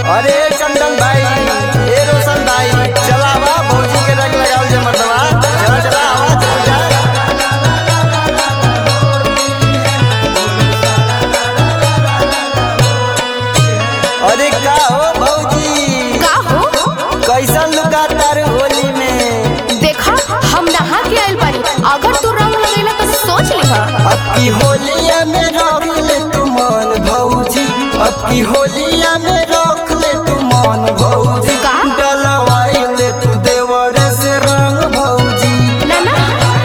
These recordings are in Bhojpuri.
अरे चंदन भाई, ए रोशन भाई, चलावा भौजी के रंग लगाओ जे मर्दवा। चला चला आवा चल जा। अरे का हो भौजी, का हो? कैसन लुका तार होली में? देखा हम नहा के आइल बानी, अगर तू रंग लगेला तो सोच लिहा। अब की होलिया में रख ले तू मन भौजी, अब की होलिया में रख ले तू मन भौजी। का? डलवाई ले तू देवर से रंग भौजी। ना ना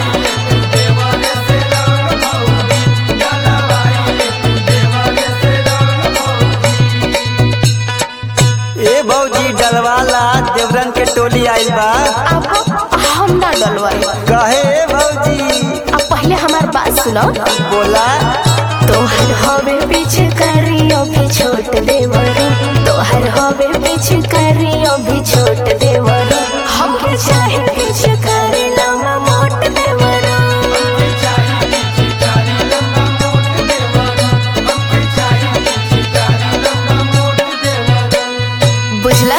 ए भौजी डलवाला, देवरन के टोली आइल बा। अब हम ना डलवाई। कहे भौजी? अब पहले हमार बात सुनो। बोला। तोहर हवे पीछे करियो भी छोट देवरू, तोहर हवे पीछे करियो भी छोट देवरू, हमके चाहे पीछे करे लंबा मोट देवरू। बुझला?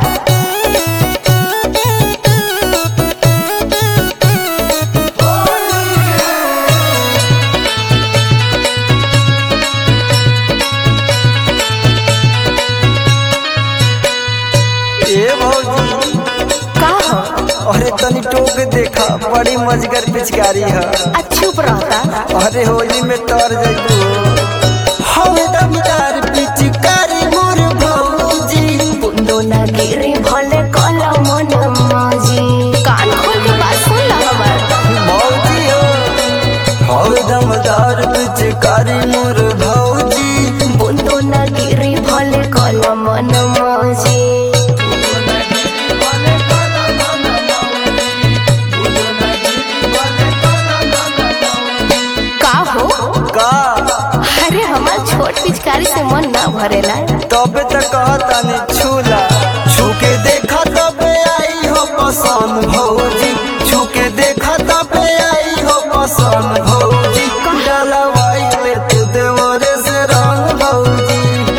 ए भौजी, का हो? अरे तनी टोक देखा, बड़ी मजगर पिचकारी है। चुप रहता। अरे होली में तर जइबू। हवे दमदार पिचकारी मोर भौजी। बुंदो ना गिरी भले कला मन माजी। कान खोल के बात सुन ला हमार। भौजी हो, हवे दमदार पिचकारी मोर भौजी। बुंदो ना गिरी भले कला मन माजी। का हो? का? अरे हमार छोट पिचकारी से मन ना भरेला। तबे तो कहता ने छूला, छूके देखा तबे आई हो पसंद भौजी। छूके देखा तबे आई हो पसंद भौजी। डलवाई ले तू देवरे से रंग भौजी।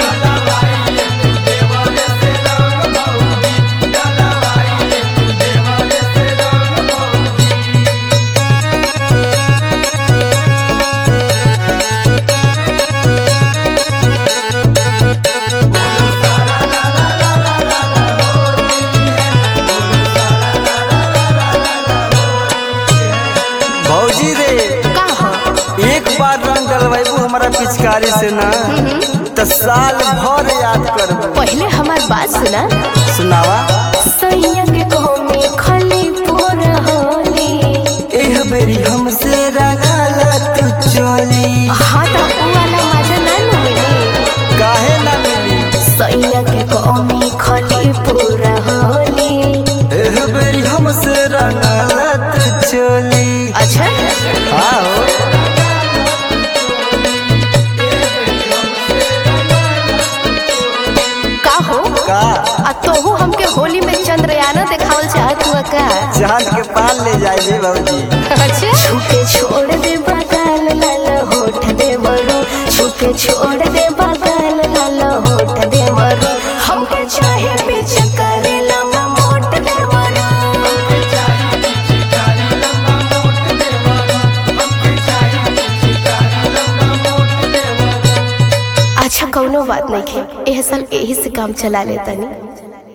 भौजी रे, का हो? एक बार रंग डलवाइबू हमारा पिचकारी से ना, तो साल भर याद करबू। पहले हमार बात सुना। सुनावा। सैया के कहोमी खली पूर होली। एह बेरी हमसे रंगाला तू चोली। हाँ तो उ वाला मजा ना न मिली। काहे ना मिली? सैया के कहोमी खली पूर होली। एह बेरी हमसे रंगाला तू चोली। अच्छा हाँ हो। का हो? का? आ तोहू हमके होली में चंद्रयान देखावल चाहत हुआ का? चांद के पाल ले जाइए भौजी। अच्छा छुके छोड़ दे बगाल लाल होठ दे बरू, छुके छोड़ दे बगाल लाल होठ दे बरू, हमके चाहे पीछे करे लंबा मोट दे बरू। अच्छा कौनो बात नहीं है, एह साल यही से काम चला लेता नहीं।